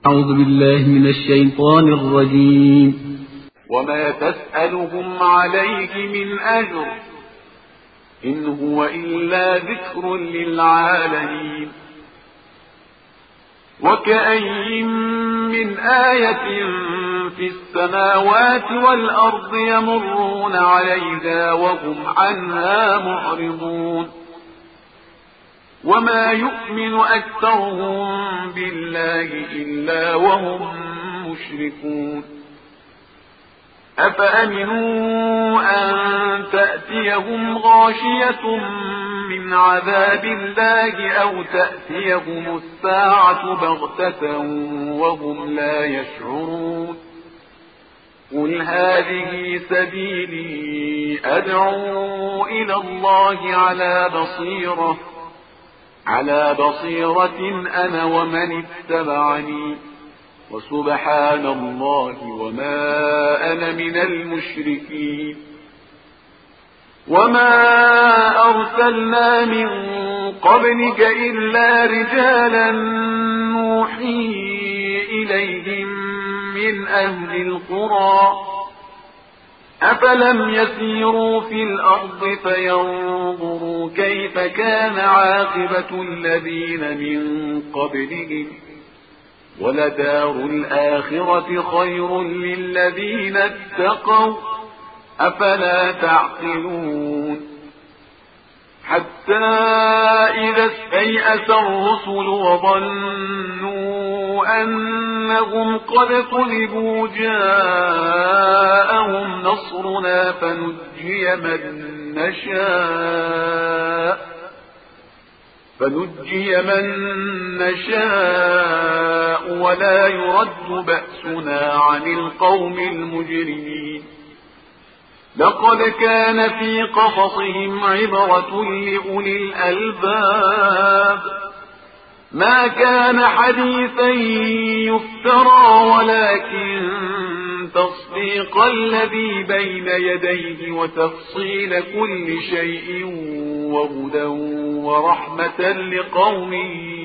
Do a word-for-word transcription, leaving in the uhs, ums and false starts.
أعوذ بالله من الشيطان الرجيم. وما تسألهم عليه من أجر إن هو إلا ذكر للعالمين. وكأين من آية في السماوات والأرض يمرون عليها وهم عنها معرضون وما يؤمن أكثرهم بالله إلا وهم مشركون. أفأمنوا أن تأتيهم غاشية من عذاب الله أو تأتيهم الساعة بغتة وهم لا يشعرون. قل هذه سبيلي أدعو إلى الله على بصيرة على بصيرة أنا ومن اتبعني وسبحان الله وما أنا من المشركين. وما أرسلنا من قبلك إلا رجالا نوحي إليهم من أهل القرى أفلم يسيروا في الأرض فينظروا كيف كان عاقبة الذين من قبلهم ولدار الآخرة خير للذين اتقوا أفلا تعقلون. حتى إذا استيأس الرسل وظنوا أنهم قد كذبوا جاءهم نصرنا فنجي من نشاء فنجي من نشاء ولا يرد بأسنا عن القوم المجرمين. لقد كان في قصصهم عبرة لأولي الألباب ما كان حديثا يفترى ولكن تصديق الذي بين يديه وتفصيل كل شيء وهدى ورحمة لقوم